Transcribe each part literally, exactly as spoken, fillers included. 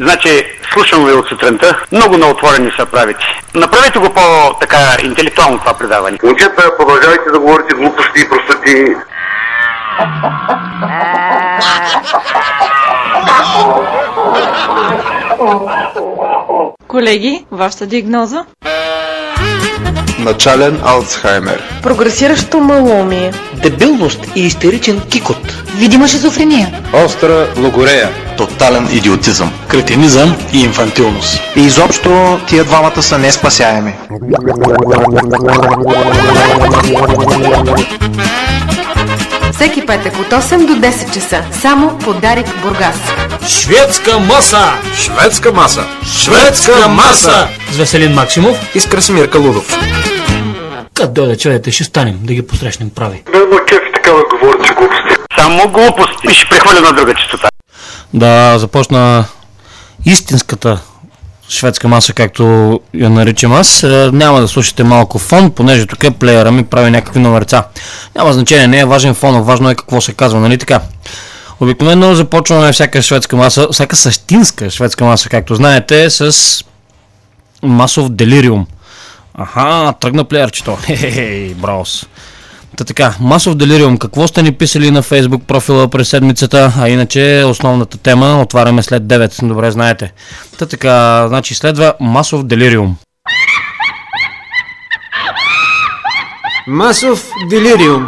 Значи, слушам ви от сутринта. Много наотворени са правите. Направете го по-така интелектуално това предаване. Момчета, продължавайте да говорите глупости и простоти. Колеги, вашата диагноза? Начален Алцхаймер. Прогресиращо малоумие. Дебилност и истеричен кикот. Видима шизофрения. Остра логорея. Тотален идиотизъм. Кретинизъм и инфантилност. И изобщо тия двамата са неспасяеми. Всеки петък от осем до десет часа. Само по Дарик Бургас. Шведска маса! Шведска маса! Шведска маса! С Веселин Максимов и с Красимир Калудов. Къде дойде човете, ще станем да ги посрещнем прави. Да, но кеф и такава говорите глупости. Само глупости. И ще прехвърля на друга честота. Да, започна истинската шведска маса, както я наричам аз. Няма да слушате малко фон, понеже тук плеера ми прави някакви номерца. Няма значение, не е важен фон, важно е какво се казва, нали така? Обикновено започваме всяка шведска маса, всяка същинска шведска маса, както знаете, с масов делириум. Аха, тръгна плеерчето. Хе-хе-хе, браус. Та така, масов делириум. Какво сте ни писали на Facebook профила през седмицата, а иначе основната тема отваряме след девет, добре знаете. Та така, значи следва масов делириум. Масов делириум.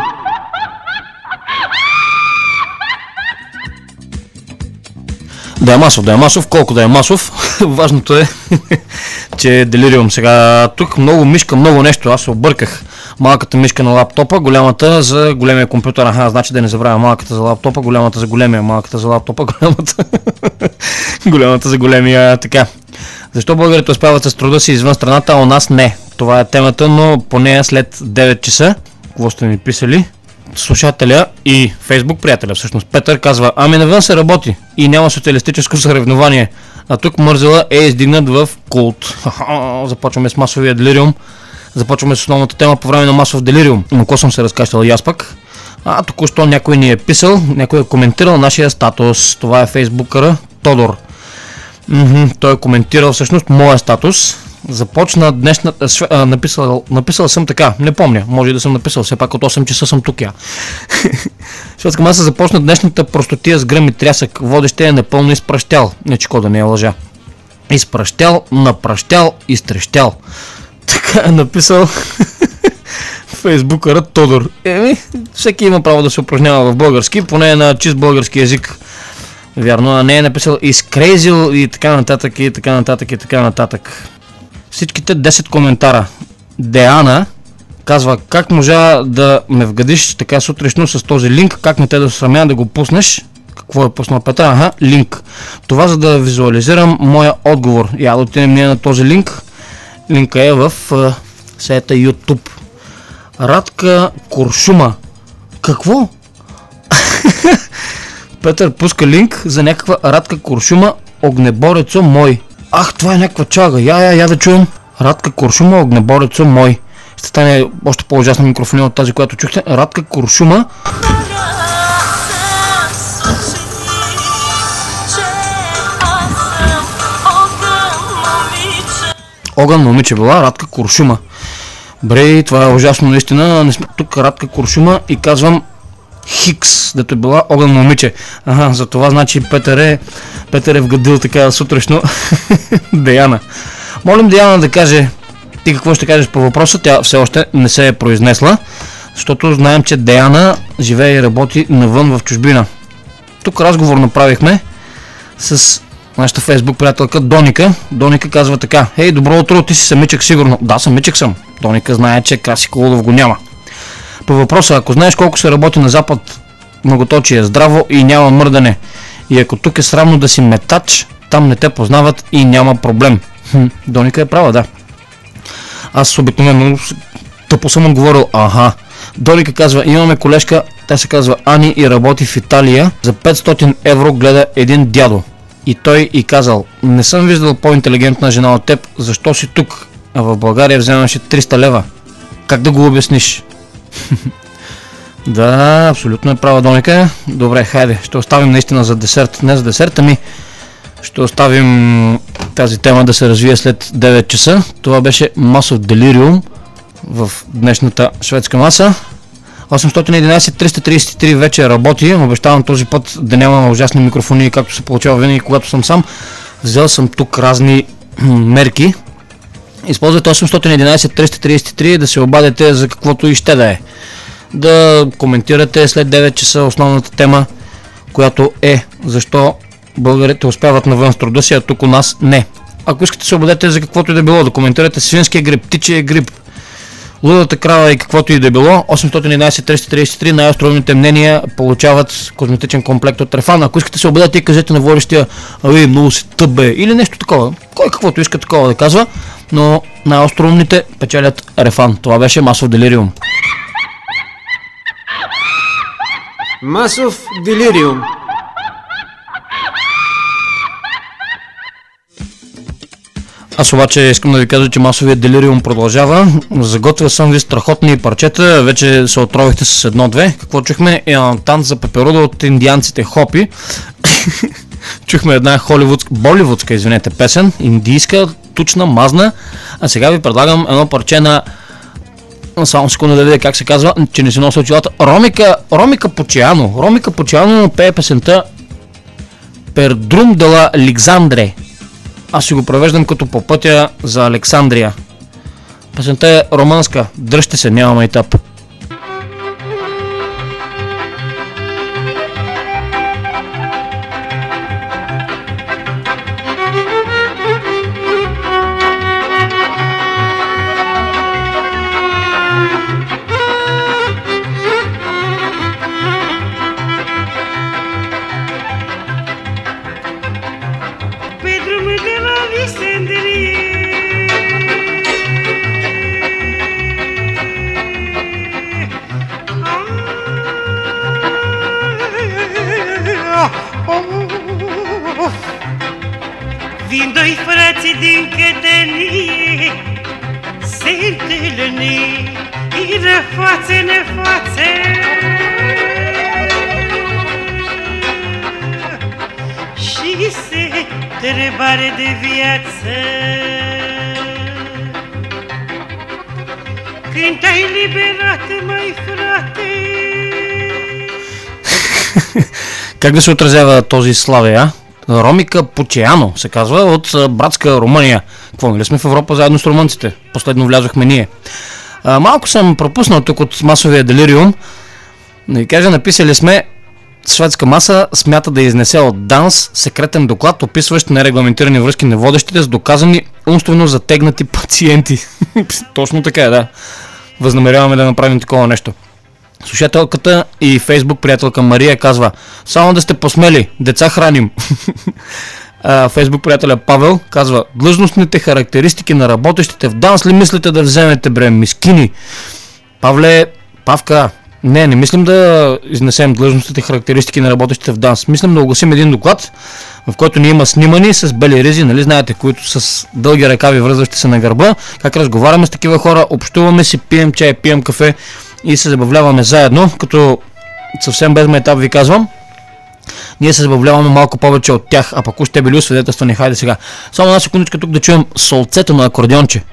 Да е масов, да е масов, колко да е масов. Важното е, че е делириум. Сега тук много мишка, много нещо. Аз се обърках. Малката мишка на лаптопа, голямата за големия компютър. Аха, значи да не забравя малката за лаптопа, голямата за големия, малката за лаптопа, голямата голямата за големия, така. Защо българите успяват с труда си извън страната, а у нас не? Това е темата, но поне след девет часа. Какво сте ми писали? Слушателя и Фейсбук приятеля, всъщност Петър казва: ами навън се работи и няма социалистическо съревнование, а тук мързела е издигнат в култ. Започваме с масовия делириум. Започваме с основната тема по време на масов делириум. Но какво съм се разкащал и аз пък? А току-що някой ни е писал, някой е коментирал нашия статус. Това е фейсбукъра Тодор. М-м, той е коментирал всъщност моя статус. Започна днешната... А, написал, написал съм така, не помня, може и да съм написал, все пак от осем часа съм тук я. Шведска маса започна днешната простотия с гръм и трясък. Водещия е напълно изпращял. Не че да не е лъжа. Изпращял, напращял, изтрещял. Така е написал фейсбукърът Тодор. Еми, всеки има право да се упражнява в български, поне на чист български език. Вярно, а не е написал изкрейзил и така нататък и така нататък и така нататък. Всичките десет коментара. Деана казва: как можа да ме вгадиш така сутрешно с този линк, как не те да срамя да го пуснеш? Какво е пуснал Петър? Аха, линк. Това за да визуализирам моя отговор. Я да отидем ние на този линк. Линка е в uh, сайта YouTube. Радка Куршума. Какво? Петър пуска линк за някаква Радка Куршума, огнеборецо мой. Ах, това е някаква чага. Я, я, я да чуем. Радка Куршума, огнеборецо мой. Ще стане още по-ужасна микрофония от тази, която чухте. Радка Куршума. Огън момиче била Радка Куршума. Бре, това е ужасно наистина. Не сме тук Радка Куршума и казвам Хикс, дето е била огън момиче. Ага, за това значи Петър е, Петър е вгадил така сутрешно Деяна. Молим Деяна да каже ти какво ще кажеш по въпроса. Тя все още не се е произнесла, защото знаем, че Деяна живее и работи навън в чужбина. Тук разговор направихме с нашата фейсбук приятелка Доника. Доника казва така: хей, добро утро, ти си самичък сигурно. Да, самичък съм. Доника знае, че Краси Колудов го няма. По въпроса: ако знаеш колко се работи на запад, многоточие е здраво и няма мърдане. И ако тук е срамно да си метач, там не те познават и няма проблем. Хм, Доника е права, да. Аз обикновено тъпо съм отговорил аха. Доника казва: имаме колежка, тя се казва Ани и работи в Италия. За петстотин евро гледа един дядо. И той и казал: не съм виждал по-интелигентна жена от теб, защо си тук? А в България вземаше триста лева. Как да го обясниш? Да, абсолютно е права Доника. Добре, хайде, ще оставим наистина за десерт. Не за десерт, ами Ще оставим тази тема да се развие след девет часа. Това беше масов делириум в днешната шведска маса. осемстотин и единадесет триста тридесет и три вече работи. Обещавам този път да няма ужасни микрофони, както се получава винаги, когато съм сам. Взел съм тук разни мерки. Използвайте осемстотин и единадесет триста тридесет и три да се обадите за каквото и ще да е. Да коментирате след девет часа основната тема, която е защо българите успяват навън с труда си, а тук у нас не. Ако искате се обадете за каквото и да било, да коментирате свинския грип, птичия грип, лудата крава и каквото и да било, осемстотин и единадесет триста тридесет и три най-остроумните мнения получават козметичен комплект от Рефан. Ако искате се обадете и кажете на водещия: ами, много си тъп бе, или нещо такова. Кой каквото иска такова да казва, но най-остроумните печелят Рефан. Това беше масов делириум. Масов делириум. Аз обаче искам да ви кажа, че масовият делириум продължава. Заготвил съм ви страхотни парчета. Вече се отровихте с едно-две. Какво чухме? Е танц за пеперуда от индианците Хопи. Чухме една холивудска, боливудска, извинете, песен. Индийска, тучна, мазна. А сега ви предлагам едно парче на... Само секунда да видя как се казва, че не си нося очилата. Ромика, Ромика Почиано. Ромика Почиано пее песента Пердрум дела Ликзандре. Аз си го превеждам като по пътя за Александрия. Песента е романска. Дръжте се, няма майтап. Vin doi frații din cătănie, se întâlni, iră față în față. Și se întrebare de viață. Când te-ai liberat, mai frate? Как да се отразява този славе, а? Ромика Почиано се казва, от братска Румъния. Какво, нали сме в Европа заедно с румънците? Последно влязохме ние. А, малко съм пропуснал тук от масовия делириум. Да ви кажа, написали сме: шведска маса смята да изнесе от ДАНС секретен доклад, описващ нерегламентирани връзки на водещите с доказани умствено затегнати пациенти. Точно така е, да. Възнамеряваме да направим такова нещо. Слушателката и фейсбук приятелка Мария казва: само да сте посмели, деца храним. Фейсбук приятеля Павел казва: длъжностните характеристики на работещите в ДАНС ли мислите да вземете, бре, мискини? Павле, Павка, не, не мислим да изнесем длъжностните характеристики на работещите в ДАНС. Мислим да огласим един доклад, в който ни има снимани с бели ризи, нали знаете, които с дълги ръкави връзващи се на гърба, как разговаряме с такива хора, общуваме си, пием чай, пием кафе и се забавляваме заедно, като съвсем без майтап ви казвам, ние се забавляваме малко повече от тях, а пък уж те били освидетелствани. Хайде сега. Само една секундичка тук да чуем солцето на акордеонче.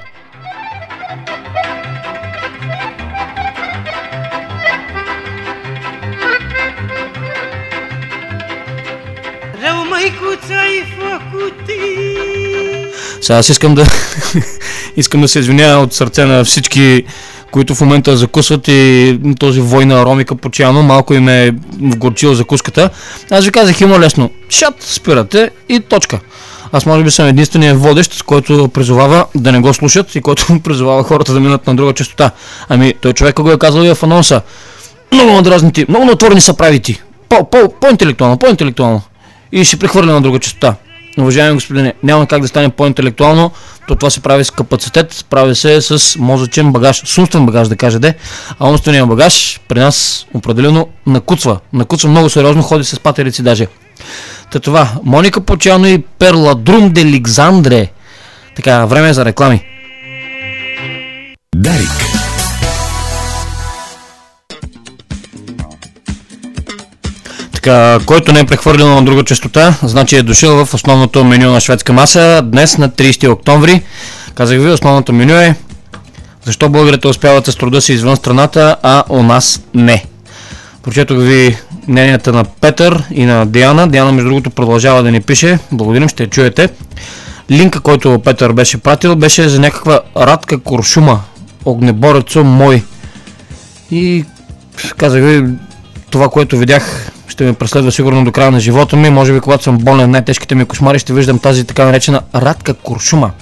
Rău, măicuță, ai făcut. Сега аз искам да искам да се извиня от сърце на всички, които в момента закусват, и този вой на Ромика Почиано малко им е вгорчил закуската. Аз ви казах, има лесно. Шат, спирате и точка. Аз може би съм единственият водещ, с който призовава да не го слушат и който призовава хората да минат на друга честота. Ами, той човек го е казал и в анонса. Много надразни, много натворени са прави ти. По, по, по-интелектуално, по-интелектуално. И ще прехвърля на друга честота. Уважаеми господине, няма как да стане по-интелектуално, то това се прави с капацитет, прави се с мозъчен багаж, с умствен багаж да кажа де, а умственият багаж при нас определено накуцва, накуцва много сериозно, ходи с патерици даже. Та това, Моника Почиано и Перладрум де Ликзандре. Така, време е за реклами. Дарик. Така, който не е прехвърлил на друга честота, значи е дошъл в основното меню на Шведска маса днес на тридесети октомври. Казах ви, основното меню е защо българите успяват с труда си извън страната, а у нас не. Прочетох ви мненията на Петър и на Диана. Диана, между другото, продължава да ни пише. Благодарим, ще я чуете. Линка, който Петър беше пратил, беше за някаква Радка Куршума, огнеборецо мой. И казах ви, това, което видях, ще ме преследва сигурно до края на живота ми. Може би, когато съм болен, най-тежките ми кошмари, ще виждам тази така наречена Радка Куршума.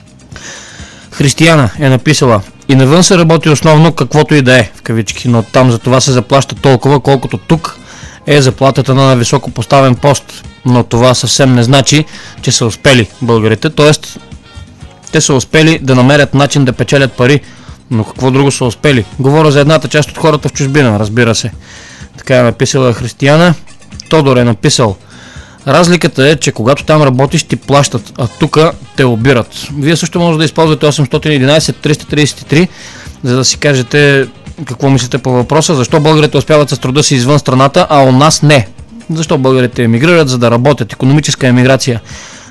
Християна е написала: и навън се работи основно каквото и да е, в кавички, но там за това се заплаща толкова, колкото тук е заплатата на високо поставен пост. Но това съвсем не значи, че са успели българите, т.е. те са успели да намерят начин да печелят пари, но какво друго са успели? Говоря за едната част от хората в чужбина, разбира се. Така е написала Християна. Тодор е написал: разликата е, че когато там работиш, ти плащат, а тук те обират. Вие също може да използвате осем едно едно триста тридесет и три, за да си кажете какво мислите по въпроса. Защо българите успяват с труда си извън страната, а у нас не? Защо българите емигрират, за да работят? Икономическа емиграция,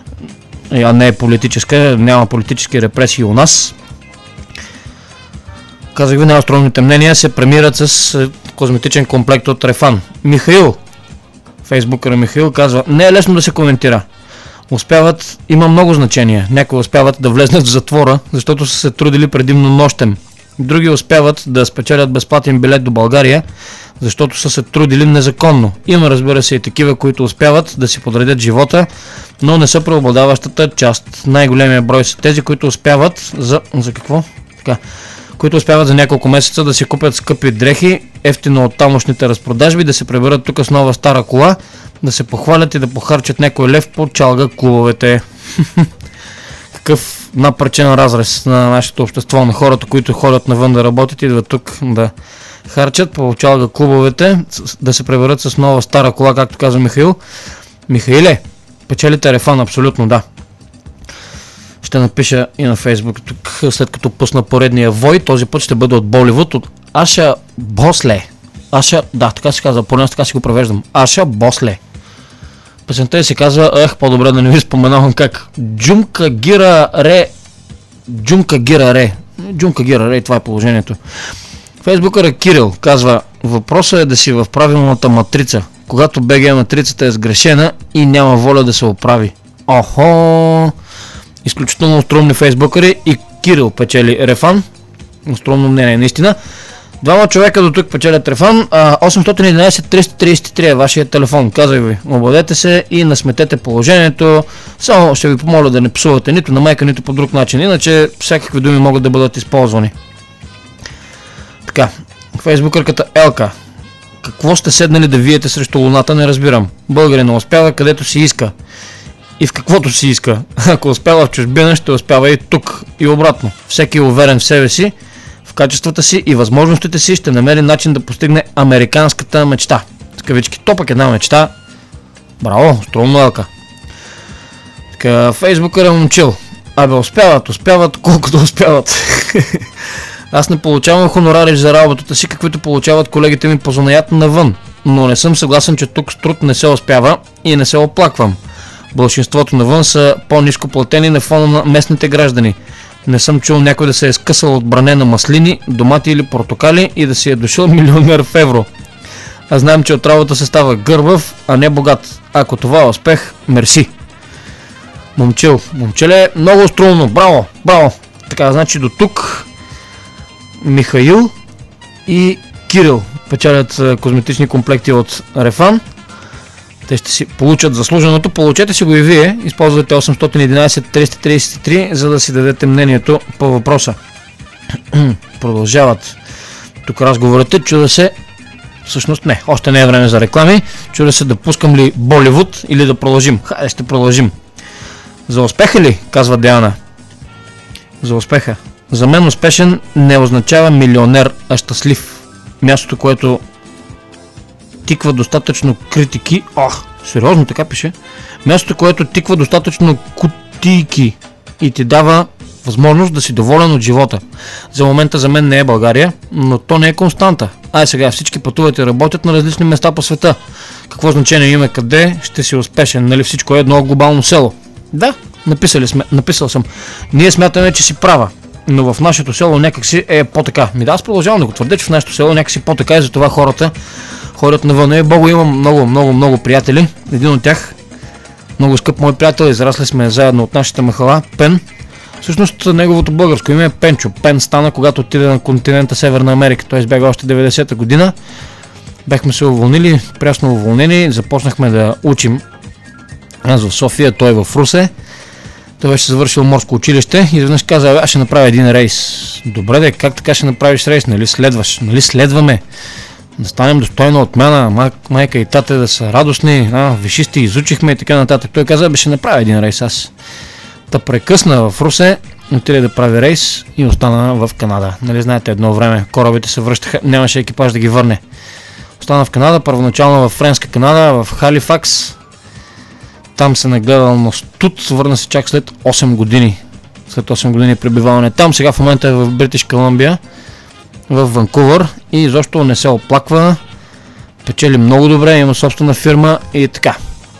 а не политическа. Няма политически репресии у нас. Казах ви, най-остроумните мнения се премират с козметичен комплект от Рефан. Михаил, фейсбукъра Михаил, казва: не е лесно да се коментира. Успяват, има много значения. Някои успяват да влезнат в затвора, защото са се трудили предимно нощем. Други успяват да спечелят безплатен билет до България, защото са се трудили незаконно. Има, разбира се, и такива, които успяват да си подредят живота, но не са преобладаващата част. Най-големия брой са тези, които успяват за... За какво? Така. които успяват за няколко месеца да си купят скъпи дрехи, ефтино от тамошните разпродажби, да се преберат тук с нова стара кола, да се похвалят и да похарчат някой лев по чалга клубовете. Какъв напречен разрез на нашето общество, на хората, които ходят навън да работят и идват тук да харчат по чалга клубовете, да се преберат с нова стара кола, както казва Михаил. Михаиле, печелите Рефан, абсолютно да. Ще напиша и на Фейсбук тук, след като пусна поредния вой. Този път ще бъде от Боливуд, от Аша Босле. Аша, да, така се казва, поне така си го превеждам. Аша Босле. Песента се казва, ех, по-добре да не ви споменавам как. Джумка Гира Ре. Джумка Гира Ре. Джумка Гира Ре, това е положението. Фейсбукъра Кирил казва: въпросът е да си в правилната матрица, когато БГ матрицата е сгрешена и няма воля да се оправи. Охо! Изключително остроумни фейсбукъри и Кирил печели Рефан. Остроумно мнение, наистина. Двама човека до тук печелят Рефан. осем едно едно триста тридесет и три е вашия телефон. Казах ви, обадете се и насметете положението. Само ще ви помоля да не псувате нито на майка, нито по друг начин. Иначе всякакви думи могат да бъдат използвани. Така, фейсбукърката Елка: какво сте седнали да виете срещу луната, не разбирам. Българин не успява където си иска и в каквото си иска. Ако успява в чужбина, ще успява и тук, и обратно. Всеки е уверен в себе си, в качествата си и възможностите си, ще намери начин да постигне американската мечта. С кавички, то пък една мечта. Браво, струмно Елка. Така, фейсбукър е момчил: абе, успяват, успяват, колкото успяват. Аз не получавам хонорари за работата си, каквито получават колегите ми по занаят навън, но не съм съгласен, че тук с труд не се успява и не се оплаквам. Большинството навън са по-ниско платени на фона на местните граждани. Не съм чул някой да се е скъсал от бране на маслини, домати или портокали и да си е дошъл милионер в евро. А знаем, че от работа се става гърбав, а не богат. Ако това е успех, мерси. Момчил, момчеле, много струмно, браво, браво. Така, значи до тук Михаил и Кирил печелят козметични комплекти от Рефан. Те ще си получат заслуженото. Получете си го и вие. Използвайте осем едно едно триста тридесет и три, за да си дадете мнението по въпроса. Продължават тук разговорите. Чуда се... Всъщност не, още не е време за реклами. Чуда се да пускам ли Боливуд или да продължим. Хайде, ще продължим. За успеха ли? Казва Диана. За успеха. За мен успешен не означава милионер, а щастлив. Мястото, което тиква достатъчно критики. Ох, сериозно така пише. Мястото, което тиква достатъчно кутийки и ти дава възможност да си доволен от живота. За момента за мен не е България, но то не е константа. Ай сега всички пътуват и работят на различни места по света. Какво значение има къде ще си успешен, нали всичко е едно глобално село? Да, написали сме, написал съм. Ние смятаме, че си права, но в нашето село някакси е по-така. Ми да, аз продължавам да го твърдя, че в нашето село някакси по-така и затова хората ходят навън. И Бого, имам много, много, много приятели. Един от тях, много скъп мой приятел, израсли сме заедно от нашата махала, Пен. Всъщност неговото българско име е Пенчо. Пен стана, когато отиде на континента Северна Америка. Той избяга още деветдесета година. Бяхме се уволнили, прясно уволнени, започнахме да учим. Аз в София, той в Русе. Той беше завършил морско училище и изведнъж каза, аз ще направя един рейс. Добре де, как така ще направиш рейс? Нали следваш? Нали следваме? Да станем достойна отмяна, май, майка и тата да са радостни, а, висшисти, изучихме и така нататък. Той каза, бе, ще направя един рейс аз. Та прекъсна в Русе, отиде да прави рейс и остана в Канада. Нали знаете, едно време корабите се връщаха, нямаше екипаж да ги върне. Остана в Канада, първоначално в Френска Канада, в Халифакс. Там се нагледал на студ, върна се чак след осем години. След осем години пребиваване там. Сега в момента е в Бритиш Колумбия, в Ванкувър и изобщо не се оплаква. Печели много добре, има собствена фирма и така.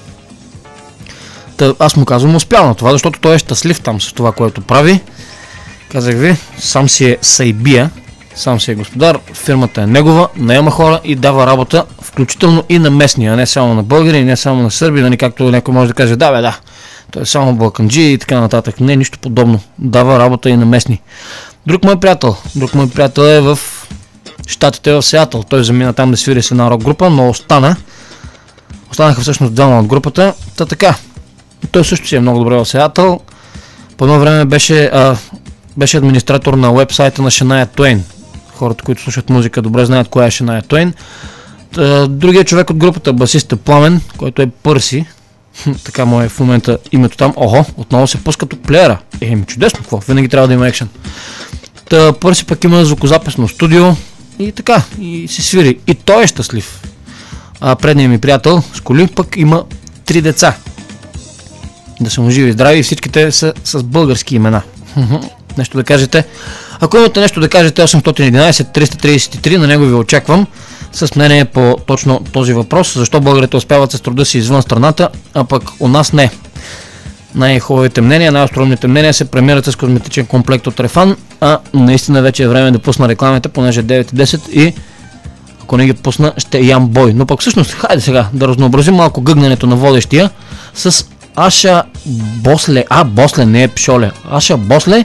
Та, аз му казвам успял на това, защото той е щастлив там с това, което прави. Казах ви, сам си е сайбия, сам си е господар, фирмата е негова, наема хора и дава работа, включително и на местни, а не само на българи, не само на сърби, нали, както някой може да каже, да бе, да, той е само балканджи и така нататък. Не, нищо подобно. Дава работа и на местни. Друг мой приятел, друг мой приятел е в щатите, в Сиатъл. Той замина там да свири с една рок група, но остана. Останаха всъщност двама от групата. Та така. Той също си е много добре в Сиатъл. По едно време беше, а, беше администратор на уебсайта на Шания Туейн. Хората, които слушат музика, добре знаят коя е Шания Туейн. Другият човек от групата, басиста Пламен, който е Пърси. Така му е в момента името там. Охо, отново се пускат от плеера. Е, ми чудесно, какво? Винаги трябва да има екшен. Та Пърси пък има звукозаписно студио и така, и си свири. И той е щастлив. А предният ми приятел с коли пък има три деца. Да са му живи и здрави и всичките са с български имена. Нещо да кажете? Ако имате нещо да кажете, осем едно едно триста тридесет и три, на него ви очаквам с мнение по точно този въпрос. Защо българите успяват с труда си извън страната, а пък у нас не? Най-хубавите мнения, най-остроумните мнения се премират с козметичен комплект от Рефан, а наистина вече е време да пусна рекламите, понеже девет и десет и ако не ги пусна, ще ям бой. Но пък всъщност, хайде сега да разнообразим малко гъгненето на водещия с Аша Босле, а Босле, не е Пшоле, Аша Босле,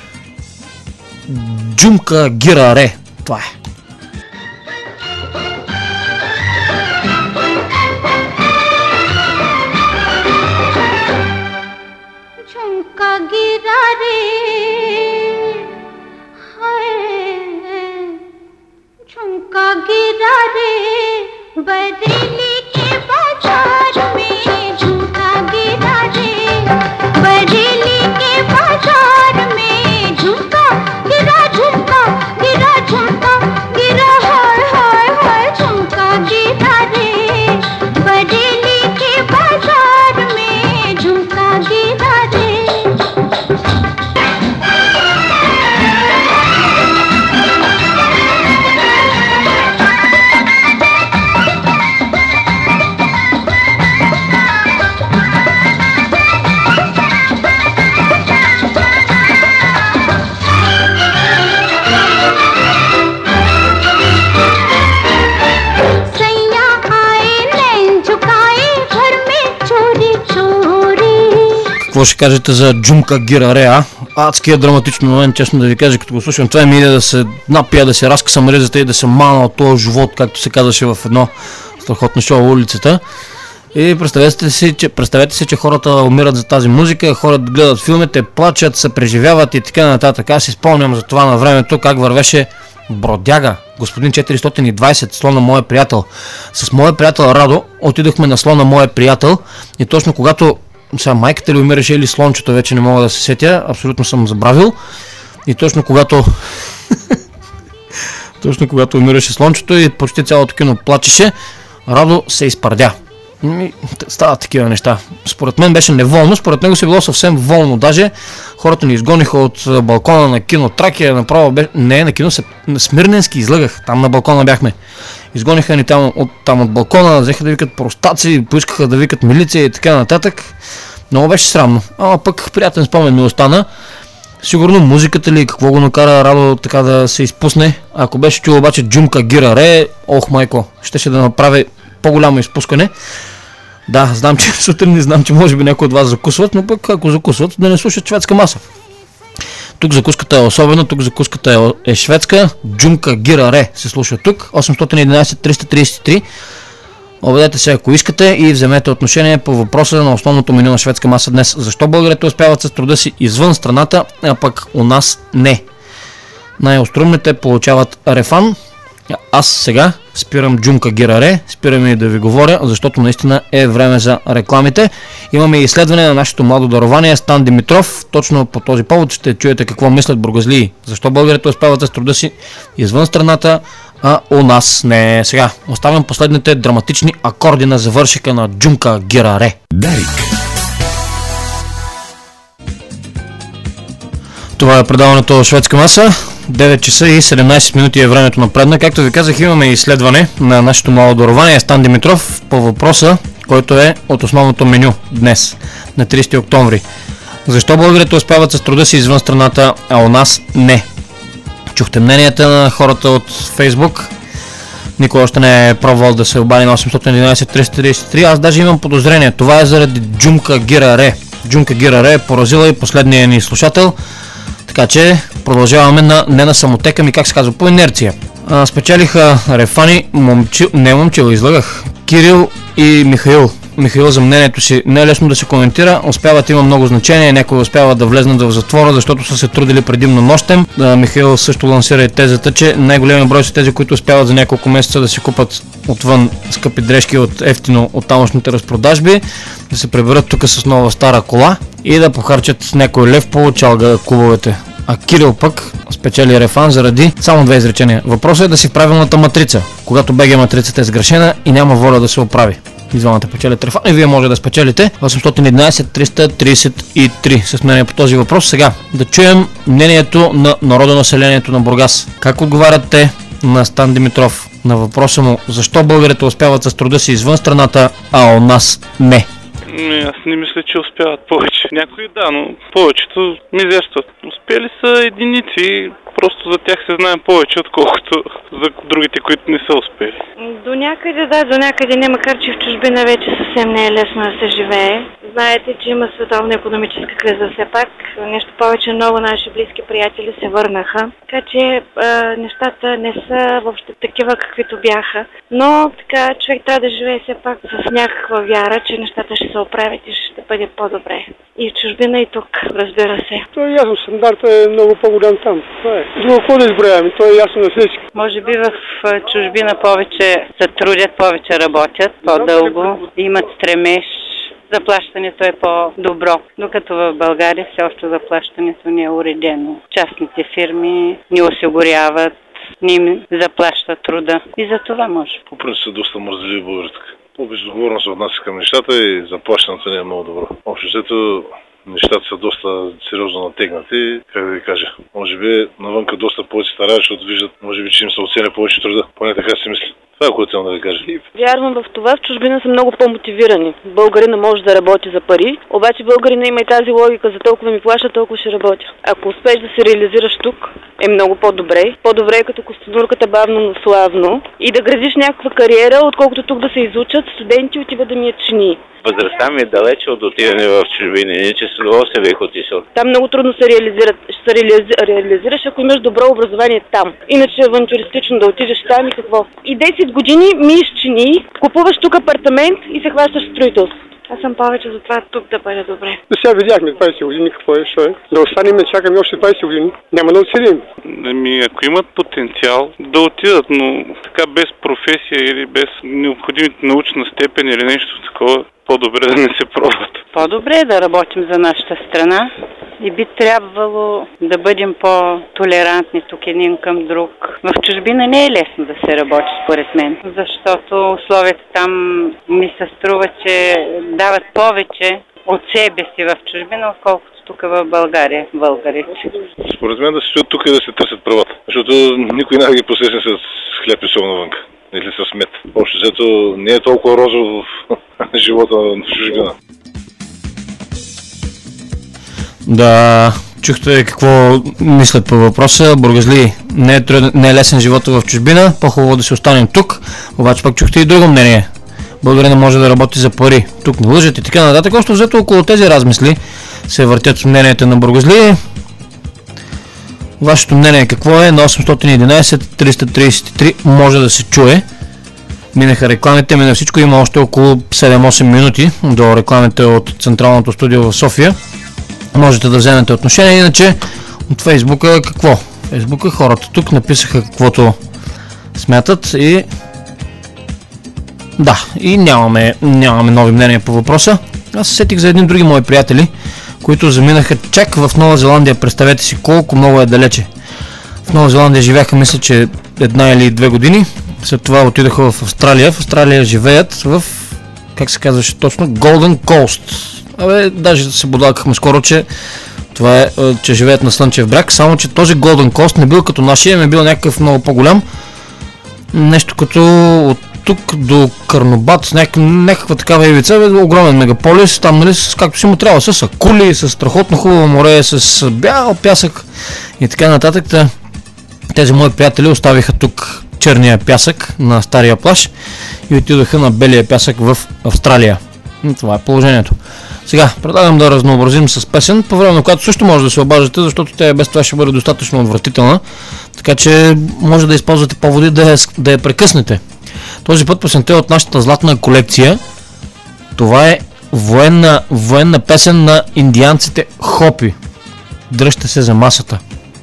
Джумка Гираре. Това е. झुमका गिरा रे हाय झुमका गिरा रे बरेली के बाजार में झुमका गिरा रे बरेली के बाजार में झुमका गिरा झुमका गिरा झुमका गिरा हाय हाय हाय झुमका गिरा रे बरेली के बाजार में झुमका गिरा रे Какво ще кажете за Джумка Гираре, а? Адският драматичен момент, честно да ви кажа, като го слушам. Това ми иде да се напия, да се разкъсам ризата и да се мана от този живот, както се казваше в едно страхотно шоу улицата. И представете си, че, представете си, че хората умират за тази музика, хората гледат филмите, плачат, се преживяват и така нататък. Аз си спомням за това на времето, как вървеше Бродяга, господин четиристотин и двайсет, слон на моя приятел. С моя приятел Радо отидохме на слон на моя приятел и точно когато сега майката ли умираше или слончето, вече не мога да се сетя, абсолютно съм забравил. И точно когато точно когато умираше слончето и почти цялото кино плачеше, Радо се изпърдя. Ми, стават такива неща. Според мен беше неволно, според него се било съвсем волно. Даже хората ни изгониха от балкона на кино Тракия, направо беше... Не, на кино се... Смирненски излъгах, там на балкона бяхме. Изгониха ни там от, там от балкона, взеха да викат простаци, поискаха да викат милиция и така нататък. Много беше срамно. Ама пък приятен спомен ми остана. Сигурно музиката ли, какво го накара Радо така да се изпусне. Ако беше чул обаче Джумка Гираре, ох майко, щеше да направи по-голямо изпускане. Да, знам, че сутрин не знам, че може би някой от вас закусват, но пък ако закусват, да не слушат шведска маса. Тук закуската е особена, тук закуската е, е шведска. Джумка Гираре се слуша тук. осем едно едно триста тридесет и три. Обадете се, ако искате, и вземете отношение по въпроса на основното меню на шведска маса днес. Защо българите успяват с труда си извън страната, а пък у нас не? Най-острумните получават рефан. Аз сега спирам Джумка Гираре, спирам и да ви говоря, защото наистина е време за рекламите. Имаме изследване на нашето младо дарование Стан Димитров. Точно по този повод ще чуете какво мислят бургазлии. Защо българите успяват с труда си извън страната, а у нас не. Сега оставям последните драматични акорди на завършика на Джумка Гираре. Дарик. Това е предаването Шведска маса. девет часа и седемнайсет минути е времето напредна. Както ви казах, имаме изследване на нашето мало дарование Стан Димитров по въпроса, който е от основното меню днес, на тридесети октомври. Защо българите успяват с труда си извън страната, а у нас не? Чухте мненията на хората от Фейсбук. Никой още не е пробвал да се обади на осем едно триста тридесет и три. Аз даже имам подозрение. Това е заради Джумка Гираре. Джумка Гираре е поразила и последния ни слушател. Така че продължаваме на не на самотека ми, как се казва, по инерция. А, спечелиха рефани момчил, не момчил, излагах, Кирил и Михаил. Михаил за мнението си не е лесно да се коментира, успяват, има много значение, някои успяват да влезнат в затвора, защото са се трудили предимно нощем. Да, Михаил също лансира и тезата, че най-големият брой са тези, които успяват за няколко месеца да си купат отвън скъпи дрежки от ефтино от тамошните разпродажби, да се приберат тук с нова стара кола и да похарчат някой лев по чалга клубовете. А Кирил пък спечели рефан заради само две изречения. Въпросът е да си в правилната матрица, когато БГ матрицата е сгрешена и няма воля да се оправи. И двамата печелят рефан и вие може да спечелите осем едно едно триста тридесет и три с мнение по този въпрос. Сега да чуем мнението на народонаселението на Бургас. Как отговарят те на Стан Димитров на въпроса му защо българите успяват с труда си извън страната, а у нас не? Аз не мисля, че успяват повече. Някои да, но повечето мизерстват. Успели са единици, просто за тях се знаем повече, отколкото за другите, които не са успели. До някъде да, до някъде не, макар че в чужбина вече съвсем не е лесно да се живее. Знаете, че има световна икономическа криза все пак. Нещо повече, много наши близки приятели се върнаха. Така че е, нещата не са въобще такива, каквито бяха. Но така човек трябва да живее все пак с някаква вяра, че нещата ще се оправят и ще бъде по-добре. И в чужбина, и тук, разбира се. То е ясно, стандартът е много по-голям там. Това е. Друго какво да изброяваме, то е ясно на всички. Може би в чужбина повече се трудят, повече работят, по-дълго, имат стремеж. Заплащането е по-добро, докато в България все още заплащането не е уредено. Частните фирми ни осигуряват, ни им заплащат труда и за това може. По принцип са доста мързливи българите. По-безотговорно се отнася към нещата и заплащането не е много добро. Общо взето нещата са доста сериозно натегнати, как да ви кажа. Може би навънка доста повече стараят, защото виждат, може би, че им се оценя повече труда. Поне така си мисля. Това е, което да ви кажа. Вярвам в това, в чужбина са много по-мотивирани. Българина може да работи за пари, обаче българина има и тази логика, за толкова ми плаща, толкова ще работя. Ако успееш да се реализираш тук, е много по-добре. По-добре е като костенурката бавно, но славно. И да градиш някаква кариера, отколкото тук да се изучат студенти, отиват да мият чинии. Възрастта ми е далече от отиване в чужбина, иначе с удоволствие бих отишъл. Там много трудно се реализират. Ще се реализи, реализираш, ако имаш добро образование там. Иначе е авантюристично да отидеш там и какво. И десет години миеш чинии, купуваш тук апартамент и се хващаш строителство. Аз съм повече за това тук да бъде добре. Да сега видяхме двайсет години какво е, що е. Да останем да чакаме още двайсет години. Няма да отседим. Ами, ако имат потенциал да отидат, но така без професия или без необходимите научна степен или нещо такова, по-добре да не се пробват. По-добре е да работим за нашата страна, И би трябвало да бъдем по-толерантни тук един към друг. В чужбина не е лесно да се работи, според мен, защото условията там ми се струва, че дават повече от себе си в чужбина, отколкото тук в България, българите. Според мен да се стоят тук и да се търсят правата, защото никой не ги посрещне с хляб и сол навънка. Или с мед. Общо взето не е толкова розово в живота на чужбина. Да, чухте какво мислят по въпроса. Бургазли, не е, труден, не е лесен живота в чужбина, по-хубаво да си останем тук. Обаче пак чухте и друго мнение. Българина може да работи за пари. Тук не лъжат и така нататък. Още взето около тези размисли се въртят мненията на бургазли. Вашето мнение какво е? На осем единайсет триста трийсет и три може да се чуе. Минаха рекламите, мина всичко. Има още около седем-осем минути до рекламите от Централното студио в София. Можете да вземете отношение. Иначе от Фейсбука какво? Фейсбука хората тук написаха каквото смятат и да, и нямаме, нямаме нови мнения по въпроса. Аз се сетих за едни други мои приятели, които заминаха чак в Нова Зеландия. Представете си колко много е далече. В Нова Зеландия живяха, мисля, че една или две години. След това отидаха в Австралия. В Австралия живеят в, как се казваше точно, Golden Coast. Абе, даже се бодалкахме скоро, че това е, че живеят на Слънчев бряг, само че този Golden Coast не бил като нашия, ме бил някакъв много по-голям. Нещо като от тук до Карнобат, някаква, някаква такава ивица, бе, огромен мегаполис, там, нали, с, както си му трябва, с акули, с страхотно хубаво море, с бял пясък и така нататък. Та, тези мои приятели оставиха тук черния пясък на стария плаж и отидоха на белия пясък в Австралия. И това е положението. Сега, предлагам да разнообразим с песен, по време на която също може да се обаждате, защото тя без това ще бъде достатъчно отвратителна, така че може да използвате поводи да я, да я прекъснете. Този път песента е от нашата златна колекция. Това е военна, военна песен на индианците Хопи. Дръжте се за масата.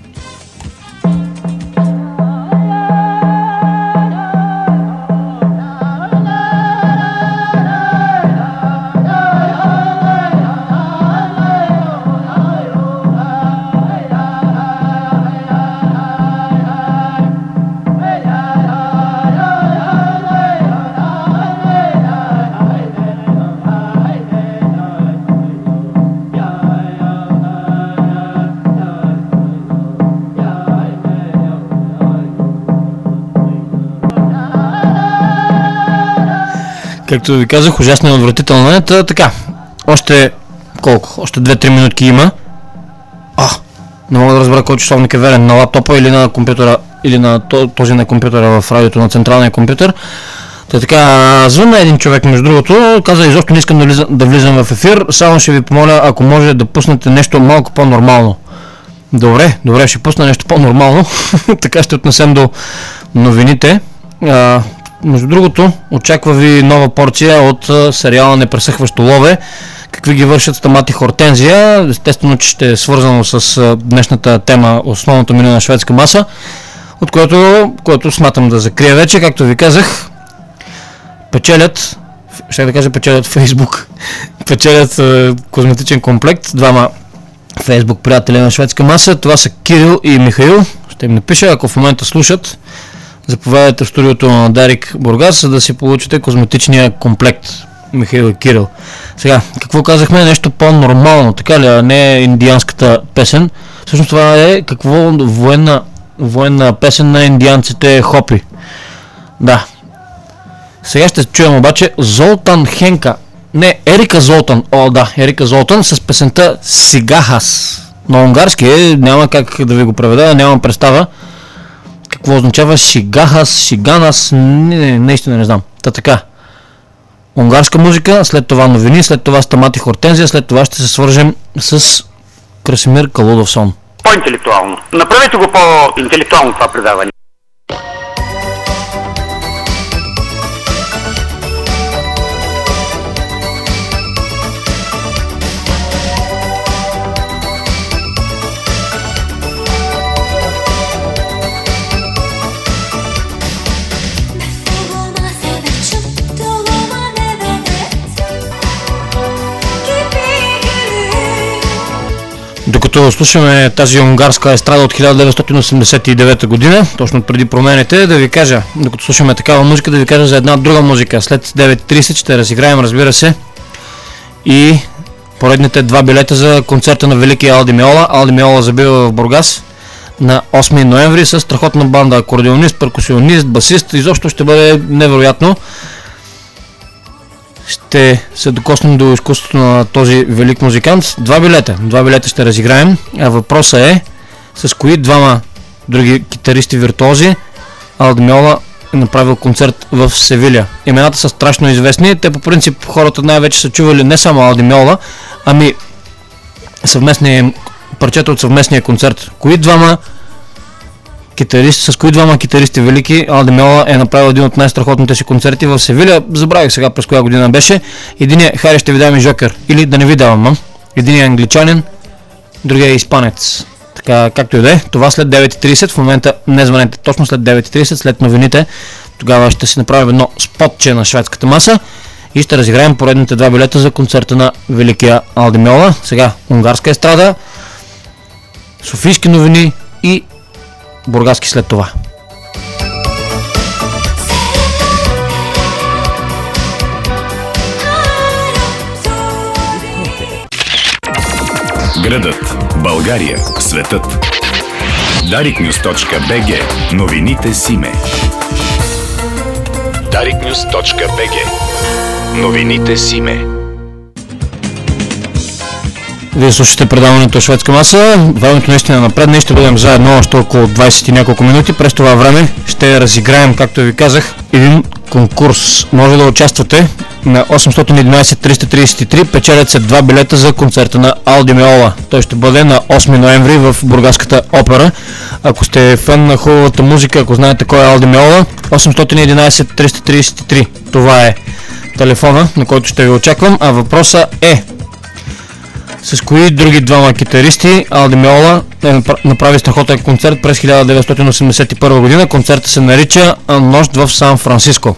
Както ви казах, ужасно и отвратителна е. Та, така, още колко? Още две-три минутки има. А, не мога да разбера кой часовник е верен, на лаптопа или на компютъра, или на този на компютъра в радиото на централния компютър. Та така, звънна един човек, между другото, каза: изобщо не искам да, влизам, да влизам в ефир, само ще ви помоля, ако може да пуснете нещо малко по-нормално. Добре, добре, ще пусна нещо по-нормално. Така ще отнесем до новините. А, между другото, очаква ви нова порция от а, сериала Непресъхващо лове. Какви ги вършат Стамат и Хортензия. Естествено, че ще е свързано с а, днешната тема, основното меню на шведска маса, от което, което смятам да закрия вече. Както ви казах, печелят, ще да кажа печелят Фейсбук, печелят а, козметичен комплект, двама Фейсбук приятели на шведска маса. Това са Кирил и Михаил. Ще им напиша, ако в момента слушат. Заповядайте в студиото на Дарик Бургас, за да си получите козметичния комплект. Михаил и Кирил. Сега, какво казахме? Нещо по-нормално, така ли, а не индианската песен. Всъщност това е какво военна, военна песен на индианците Хопи. Да. Сега ще чуем обаче Золтан Хенка. Не, Ерика Золтан. О, да, Ерика Золтан с песента Сигахас. На унгарски е, няма как да ви го преведа, нямам представа какво означава Шигахас, Шиганас, не, наистина не знам. Та така, унгарска музика, след това новини, след това Стамат и Хортензия, след това ще се свържем с Красимир Калудовсон. По-интелектуално. Направете го по-интелектуално това предаване. Докато слушаме тази унгарска естрада от хиляда деветстотин осемдесет и девета година, точно преди промените, да ви кажа, докато слушаме такава музика, да ви кажа за една друга музика. След девет и трийсет ще разиграем, разбира се, и поредните два билета за концерта на великия Алди Меола. Алди Меола забива в Бургас на осми ноември с страхотна банда, акордеонист, перкусионист, басист. Изобщо ще бъде невероятно. Ще се докоснем до изкуството на този велик музикант. Два билета, два билета ще разиграем. А въпросът е с кои двама други китаристи виртуози Алди Меола е направил концерт в Севиля. Имената са страшно известни. Те по принцип хората най-вече са чували не само Алди Меола, ами съвместния парчета от съвместния концерт. Кои двама китаристи, с кои двама китаристи велики Алди Меола е направил един от най-страхотните си концерти в Севиля. Забравих сега през коя година беше. Единият, Хари, ще ви дам и жокер. Или да не ви давам, а? Единият е англичанин, другия е испанец. Така, както и да е, това след девет и трийсет, в момента не звънете, точно след девет и трийсет, след новините, тогава ще си направим едно спотче на шведската маса и ще разиграем поредните два билета за концерта на великия Алди Меола. Сега унгарска естрада, софийски новини и бургаски след това. Градът, България, светът. дарик нюз точка би джи. Новините Симе. дарик нюз точка би джи. Новините Симе. Вие слушате предаването Шведска маса. Времето наистина напредне. Ще бъдем заедно още около двайсет и няколко минути. През това време ще разиграем, както ви казах, един конкурс. Може да участвате на осемстотин и единайсет триста трийсет и три. Печелят се два билета за концерта на Алди Меола. Той ще бъде на осми ноември в Бургаската опера. Ако сте фен на хубавата музика, ако знаете кой е Алди Меола, осемстотин и единайсет триста трийсет и три. Това е телефона, на който ще ви очаквам. А въпросът е: с кои други двама китаристи Алди Меола е направи страхотен концерт през хиляда деветстотин осемдесет и първа година. Концертът се нарича Нощ в Сан Франциско.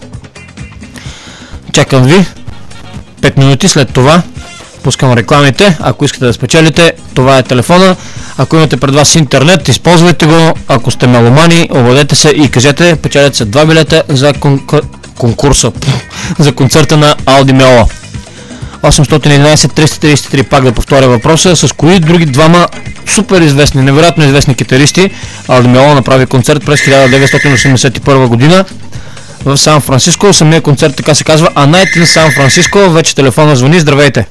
Чакам ви. пет минути след това пускам рекламите. Ако искате да спечелите, това е телефона. Ако имате пред вас интернет, използвайте го. Ако сте меломани, обадете се и кажете: печелят се два билета за кон- конкурса за концерта на Алди Меола. осемстотин и единайсет триста трийсет и три, пак да повторя въпроса: с кои други двама супер известни, невероятно известни китаристи Алди Меола направи концерт през хиляда деветстотин осемдесет и първа година в Сан Франциско. Самия концерт така се казва A Night in San Francisco. Вече телефона звъни. Здравейте.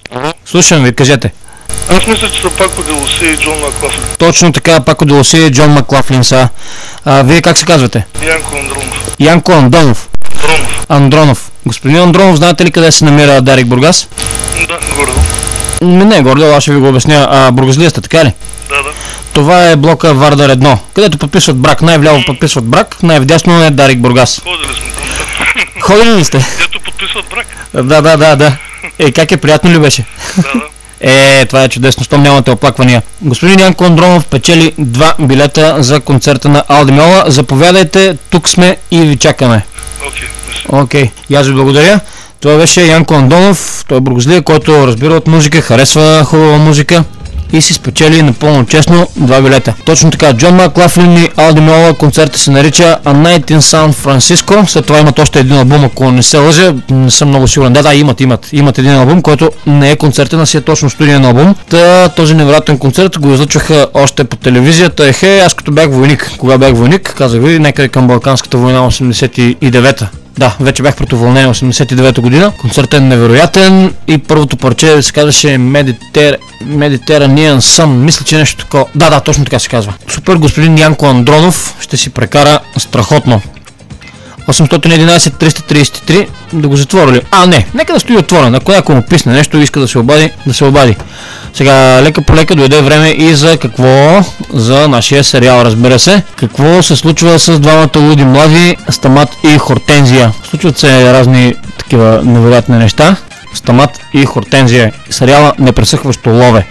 Слушам ви, кажете. Аз мисля, че са Пако де Луси и Джон Маклафлин. Точно така, Пако де Луси и Джон Маклафлин са. А вие как се казвате? Янко Андронов. Янко Андонов. Андронов. Андронов. Господин Андронов, знаете ли къде се намира Дарик Бургас? Да, горе. Не, не, горе, аз ще ви го обясня. А, бургазлия сте, така ли? Да, да. Това е блока Вардар едно, където подписват брак. Най-вляво подписват брак, най-вдясно е Дарик Бургас. Ходили сме там. Ходили ли сте? Дето подписват брак. Да, да, да, да. Е, как е, приятно ли беше? Да, да. Е, това е чудесно, щом нямате оплаквания. Господин Янко Андронов печели два билета за концерта на Алди Меола. Заповядайте, тук сме и ви чакаме. Окей. Окей, okay. И аз ви благодаря. Това беше Янко Андонов, той е бургазлия, който разбира от музика, харесва хубава музика и си спечели напълно честно два билета. Точно така, Джон Маклафлин и Алди Меола. Концертът се нарича A Night in San Francisco. След това имат още един албум, ако не се лъжа, не съм много сигурен. Да, да, имат, имат. Имат един албум, който не е концертен, а си е точно студиен албум. Та, този невероятен концерт го излъчваха още по телевизията. Ехе, аз като бях войник. Кога бях войник? Казах ви, някъде към Балканската война осемдесет и девета. Да, вече бях пред уволнение осемдесет и девета година. Концертът е невероятен и първото парче се казваше Mediter... Mediterranean Sun. Мисля, че нещо такова. Да, да, точно така се казва. Супер, господин Янко Андронов ще си прекара страхотно. осемстотин и единайсет триста трийсет и три, да го затворили. А, не, нека да стои отворен. Ако някой му писне нещо и иска да се обади, да се обади. Сега лека по лека дойде време и за какво? За нашия сериал, разбира се. Какво се случва с двамата луди млади, Стамат и Хортензия? Случват се разни такива невероятни неща. Стамат и Хортензия. Сериала Непресъхващо лове.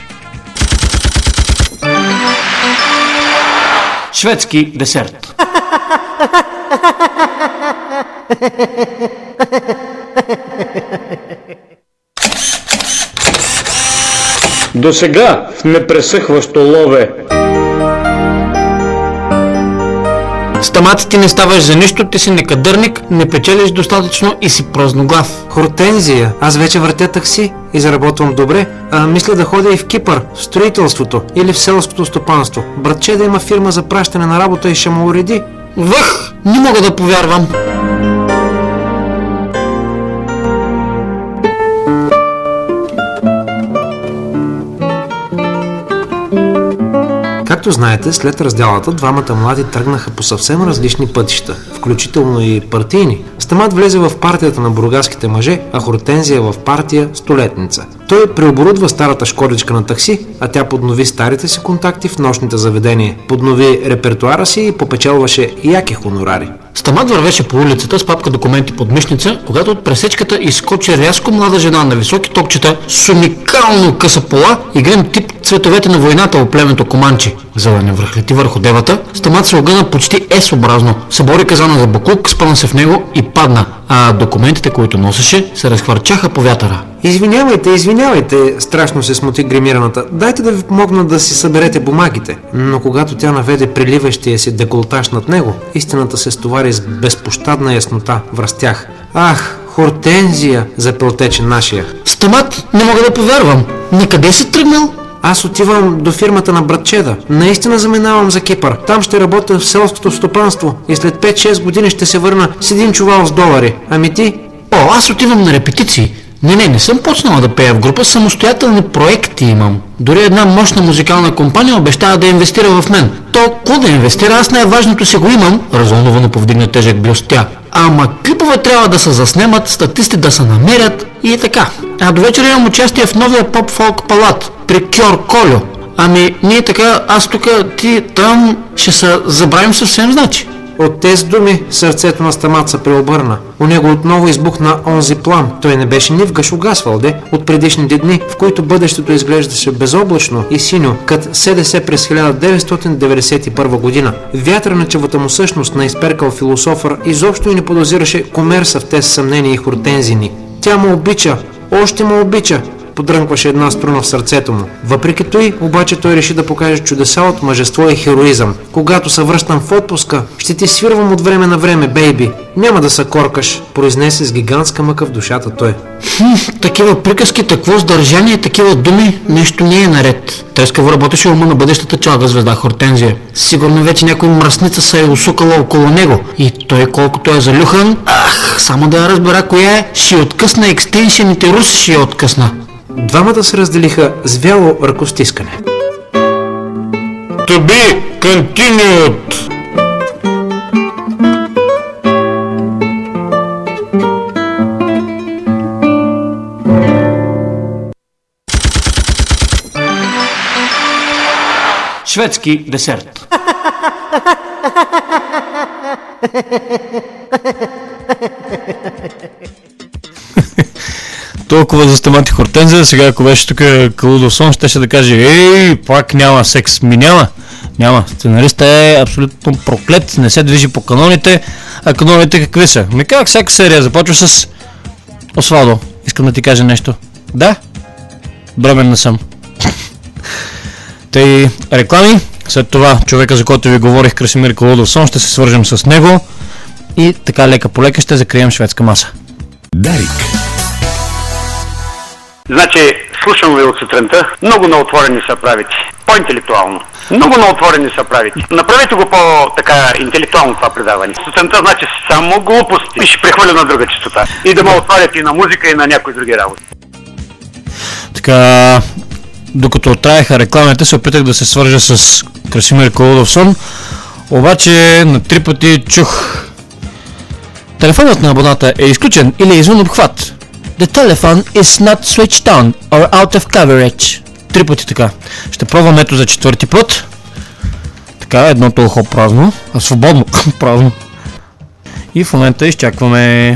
Шведски десерт. До сега в непресъхващо лове. Стамата ти не ставаш за нищо, ти си некадърник, не печелиш достатъчно и си празноглав. Хортензия, аз вече въртя такси и заработвам добре. А, мисля да ходя и в Кипър, в строителството или в селското стопанство. Братче да има фирма за пращане на работа и ще му уреди. Въх, не мога да повярвам. Както знаете, след разделата двамата млади тръгнаха по съвсем различни пътища, включително и партийни. Стамат влезе в партията на бургаските мъже, а Хортензия в партия Столетница. Той преоборудва старата шкодличка на такси, а тя поднови старите си контакти в нощните заведения. Поднови репертуара си и попечелваше яки хонорари. Стамат вървеше по улицата с папка документи под мишница, когато от пресечката изскочи рязко млада жена на високи токчета с уникално къса пола и грен тип цветовете на войната от племето Команчи. За да не връхлети върху девата, Стамат се огъна почти есообразно, събори казана за буклук, спъна се в него и падна, а документите, които носеше, се разхвърчаха по вятъра. Извинявайте, извинявайте, страшно се смути гримираната. Дайте да ви помогна да си съберете бумагите. Но когато тя наведе приливащия си деколтаж над него, истината се стовари с безпощадна яснота в растях. Ах, Хортензия, запълтече нашия. Стамат, не мога да повярвам. Накъде си тръгнал? Аз отивам до фирмата на братчеда. Наистина заминавам за Кипър. Там ще работя в селското стопанство и след пет-шест години ще се върна с един чувал с долари. Ами ти? О, аз отивам на репетиции. Не, не, не съм почнала да пея в група, самостоятелни проекти имам. Дори една мощна музикална компания обещава да инвестира в мен. То, какво да инвестира, аз най-важното си го имам, развълнувано повдигна тежък блюз тя. Ама клипове трябва да се заснемат, статисти да се намерят и така. А до вечера имам участие в новия поп-фолк палат при Кьор Колю. Ами ние така, аз тук, ти там ще се забравим съвсем, значи. От тези думи сърцето на Стамат се преобърна. У него отново избухна онзи плам. Той не беше ни в гашогасвал, де, от предишните дни, в които бъдещето изглеждаше безоблачно и синьо, като СДС през хиляда деветстотин деветдесет и първа година. Вятърначевата му същност на изперкал философър изобщо и не подозираше комерса в тези съмнения и хортензини. Тя му обича, още му обича, подрънкваше една струна в сърцето му. Въпреки той, обаче той реши да покаже чудеса от мъжество и хероизъм. Когато се връщам в отпуска, ще ти свирвам от време на време, бейби. Няма да се коркаш, произнесе с гигантска мъка в душата той. Хм, такива приказки, такво сдържание, такива думи, нещо не е наред. Трескаво работеше ума на бъдещата чалга звезда Хортензия. Сигурно вече някой мръсница се е усукала около него. И той колкото е залюхан, ах, само да я разбера коя е, ще откъсна екстеншените руси, ще я откъсна. Двамата се разделиха с вяло ръкостискане. To be continued. Шведски десерт. Толкова за Стамат и Хортензия. Сега ако беше тук Калудов сон, ще ще да каже: ей, пак няма секс. Ми няма. Няма. Сценаристът е абсолютно проклет, не се движи по каноните. А каноните какви са? Ми как всяка серия започва с Освалдо. Искам да ти кажа нещо. Да? Бременна съм. Тъй реклами. След това човека, за който ви говорих, Красимир Калудов сон, ще се свържем с него. И така лека по лека ще закрием шведска маса. Дарик. Значи, слушам ви от сутринта, много наотворени са правите, по-интелектуално. Много наотворени са правите. Направете го по-така интелектуално това предаване. Сутринта значи само глупости и ще прехвърля на друга честота. И да ме отварят и на музика, и на някои други работи. Така, докато траеха рекламите, се опитах да се свържа с Красимир Калудов сон, обаче на три пъти чух: телефонът на абоната е изключен или е извън обхват. The telephone is not switched on or out of coverage. Три пъти така. Ще пробвам ето за четвърти път. Така, едното ухо празно, а свободно празно. И в момента изчакваме.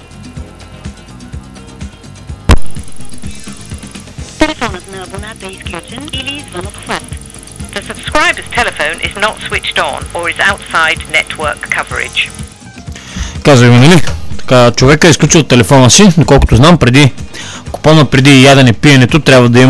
Телефонът на абоната е изключен или извън обхват. The subscriber's telephone is not switched on or is outside network coverage. Казваме, нали? Така, човека е изключил телефона си, доколкото знам, преди купона, преди ядене, пиенето, трябва да има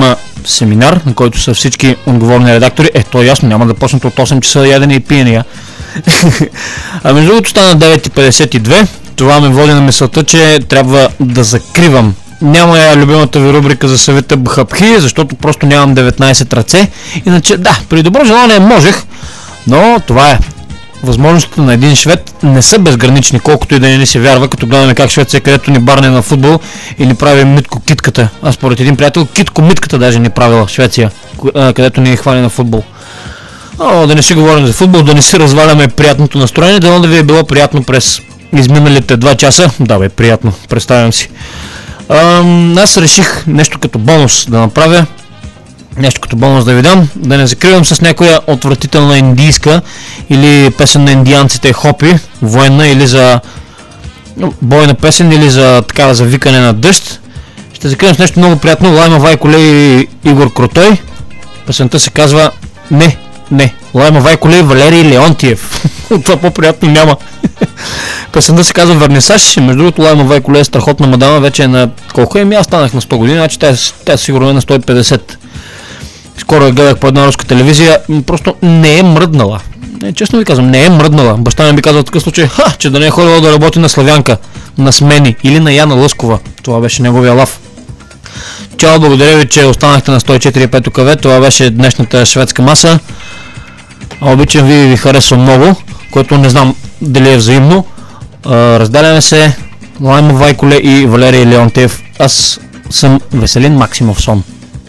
семинар, на който са всички отговорни редактори. Е, то е ясно, няма да почнат от осем часа ядене и пиения. А между другото стана девет и петдесет и две. Това ме води на мисълта, че трябва да закривам. Няма я любимата ви рубрика за съвета Бхапхи, защото просто нямам деветнайсет ръце. Иначе, да, при добро желание можех, но това е. Възможностите на един швед не са безгранични, колкото и да не ни се вярва, като гледаме как Швеция, където ни барне на футбол и ни прави Митко Китката. А според един приятел, Китко Митката даже ни правила Швеция, където ни хвали на футбол. О, да не си говорим за футбол, да не си разваляме приятното настроение, дано да ви е било приятно през изминалите два часа. Да бе, приятно, представям си. Ам, аз реших нещо като бонус да направя. Нещо като бонус да ви дам, да не закривам с някоя отвратителна индийска или песен на индианците хопи, военна или за бойна песен или за такава за викане на дъжд. Ще закривам с нещо много приятно. Лайма Вайколе и Игор Крутой. Песента се казва Не, не. Лайма Вайколе и Валерий Леонтиев. От това по-приятно няма. Песента се казва Вернисаж. Между другото, Лайма Вайколе е страхотна мадама, вече е на колко е, аз станах на сто години, значи тя, тя сигурно е на сто и петдесет. Скоро я гледах по една руска телевизия, просто не е мръднала. Не, честно ви казвам, не е мръднала. Баща ми би казал в такъв случай, ха, че да не е ходила да работи на Славянка, на смени или на Яна Лъскова. Това беше неговия лав. Чао, благодаря ви, че останахте на сто и четири и пет КВ. Това беше днешната шведска маса. Обичам ви и ви харесвам много, което не знам дали е взаимно. Разделяме се. Лайма Вайколе и Валерий Леонтиев. Аз съм Веселин Максимовсон.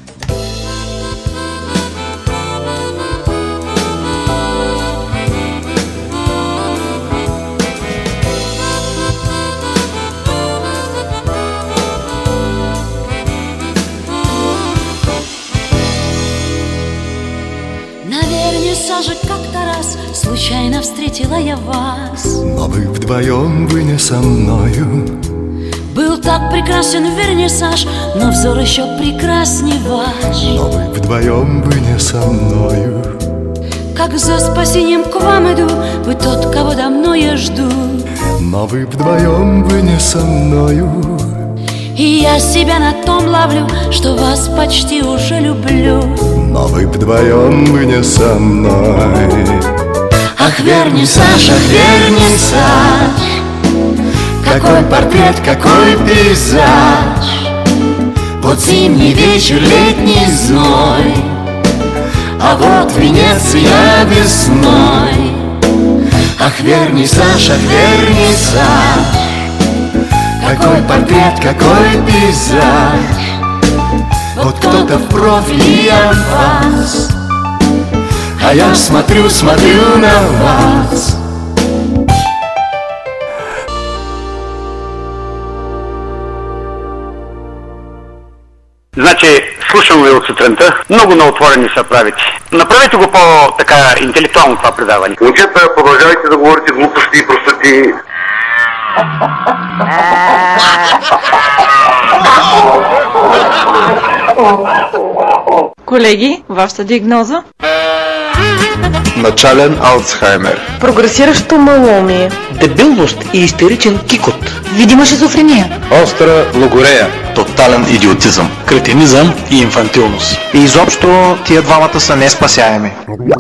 Случайно встретила я вас, но вы вдвоем, вы не со мною. Был так прекрасен вернисаж, но взор еще прекрасней ваш. Но вы вдвоем, вы не со мною. Как за спасением к вам иду, вы тот, кого давно я жду. Но вы вдвоем, вы не со мною. И я себя на том ловлю, что вас почти уже люблю. Но вы вдвоем, вы не со мной. Ах, вернисаж, ах, вернисаж, какой портрет, какой пейзаж. Вот зимний вечер, летний зной, а вот Венеция весной. Ах, вернисаж, ах, вернисаж, какой портрет, какой пейзаж. Вот кто-то в профиль, я в вас, а я смотрю, смотрю на вас. Значи, слушам ви от сутринта, много наотворени са правите. Направете го по-така интелектуално това предаване. Момчета, продължавайте да говорите глупости и простоти. Колеги, вашата диагноза? Начален Алцхаймер. Прогресиращо малоумие. Дебилност и истеричен кикот. Видима шизофрения. Остра логорея. Тотален идиотизъм. Кретинизъм и инфантилност. И изобщо тия двамата са неспасяеми.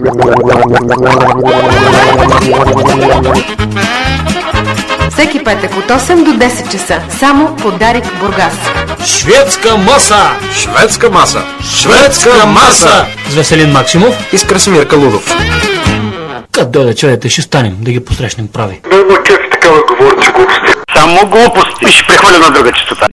Всеки петък от осем до десет часа. Само по Дарик Бургас. Шведска маса! Шведска маса! Шведска маса! С Веселин Максимов и с Красимир Калудов. Къде дойде човете, ще станем да ги посрещнем прави. Много кеф такава говорите глупости. Само глупости. И ще прехвърля на друга чистота.